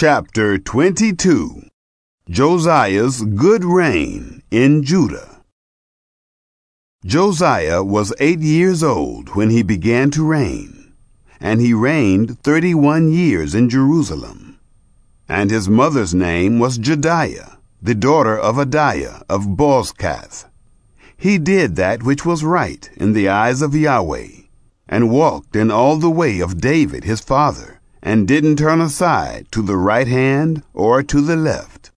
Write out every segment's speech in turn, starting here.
Chapter 22. Josiah's good reign in Judah. Josiah was 8 years old when he began to reign, and he reigned 31 years in Jerusalem. And his mother's name was Jediah, the daughter of Adaiah of Bozkath. He did that which was right in the eyes of Yahweh, and walked in all the way of David his father, and didn't turn aside to the right hand or to the left.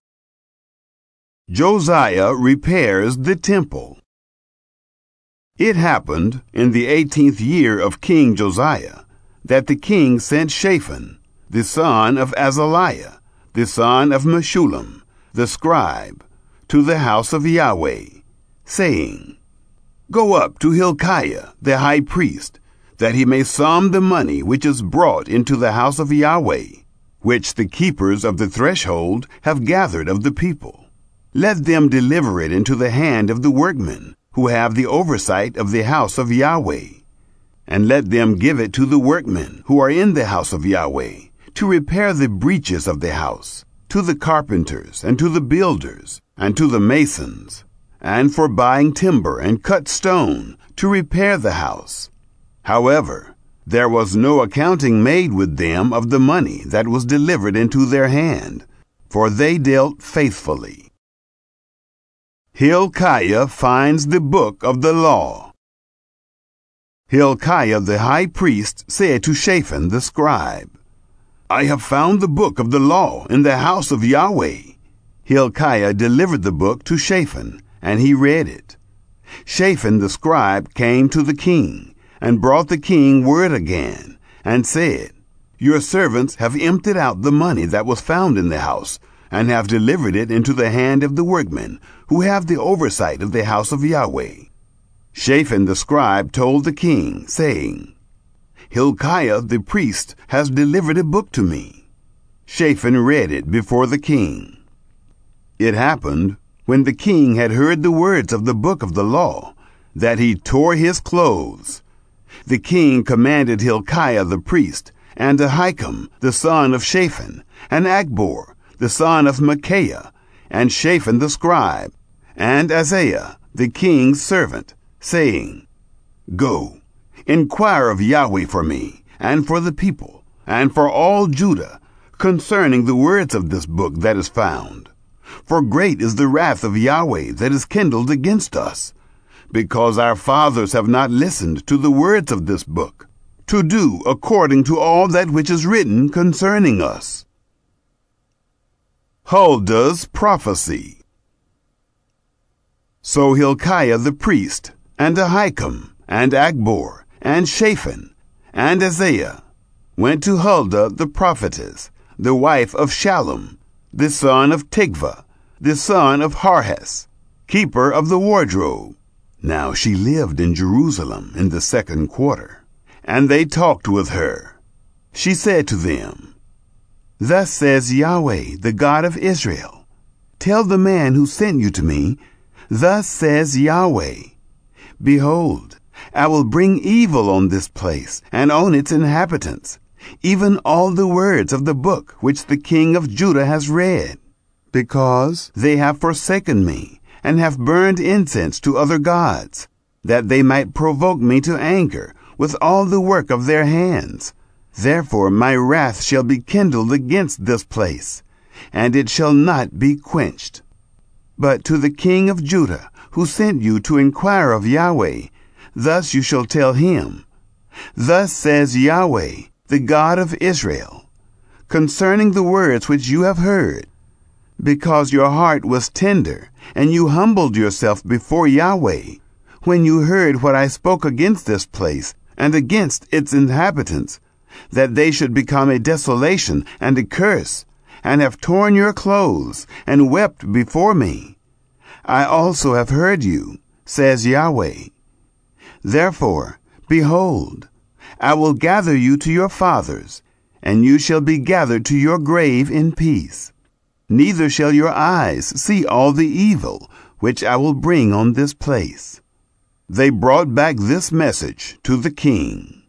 Josiah repairs the temple. It happened in the 18th year of King Josiah that the king sent Shaphan, the son of Azaliah, the son of Meshullam, the scribe, to the house of Yahweh, saying, "Go up to Hilkiah the high priest, that he may sum the money which is brought into the house of Yahweh, which the keepers of the threshold have gathered of the people. Let them deliver it into the hand of the workmen, who have the oversight of the house of Yahweh. And let them give it to the workmen who are in the house of Yahweh, to repair the breaches of the house, to the carpenters, and to the builders, and to the masons, and for buying timber and cut stone, to repair the house. However, there was no accounting made with them of the money that was delivered into their hand, for they dealt faithfully." Hilkiah finds the book of the law. Hilkiah the high priest said to Shaphan the scribe, "I have found the book of the law in the house of Yahweh." Hilkiah delivered the book to Shaphan, and he read it. Shaphan the scribe came to the king, and brought the king word again, and said, "Your servants have emptied out the money that was found in the house, and have delivered it into the hand of the workmen, who have the oversight of the house of Yahweh." Shaphan the scribe told the king, saying, "Hilkiah the priest has delivered a book to me." Shaphan read it before the king. It happened, when the king had heard the words of the book of the law, that he tore his clothes. The king commanded Hilkiah the priest, and Ahikam the son of Shaphan, and Achbor the son of Micaiah, and Shaphan the scribe, and Asaiah the king's servant, saying, "Go, inquire of Yahweh for me, and for the people, and for all Judah, concerning the words of this book that is found. For great is the wrath of Yahweh that is kindled against us, because our fathers have not listened to the words of this book, to do according to all that which is written concerning us." Huldah's prophecy. So Hilkiah the priest, and Ahikam, and Achbor, and Shaphan, and Asaiah went to Huldah the prophetess, the wife of Shallum, the son of Tikvah, the son of Harhas, keeper of the wardrobe. Now she lived in Jerusalem in the 2nd quarter, and they talked with her. She said to them, "Thus says Yahweh, the God of Israel, tell the man who sent you to me, thus says Yahweh, behold, I will bring evil on this place and on its inhabitants, even all the words of the book which the king of Judah has read, because they have forsaken me, and have burned incense to other gods, that they might provoke me to anger with all the work of their hands. Therefore my wrath shall be kindled against this place, and it shall not be quenched. But to the king of Judah, who sent you to inquire of Yahweh, thus you shall tell him, Thus says Yahweh, the God of Israel, concerning the words which you have heard, because your heart was tender, and you humbled yourself before Yahweh, when you heard what I spoke against this place, and against its inhabitants, that they should become a desolation and a curse, and have torn your clothes, and wept before me. I also have heard you, says Yahweh. Therefore, behold, I will gather you to your fathers, and you shall be gathered to your grave in peace. Neither shall your eyes see all the evil which I will bring on this place." They brought back this message to the king.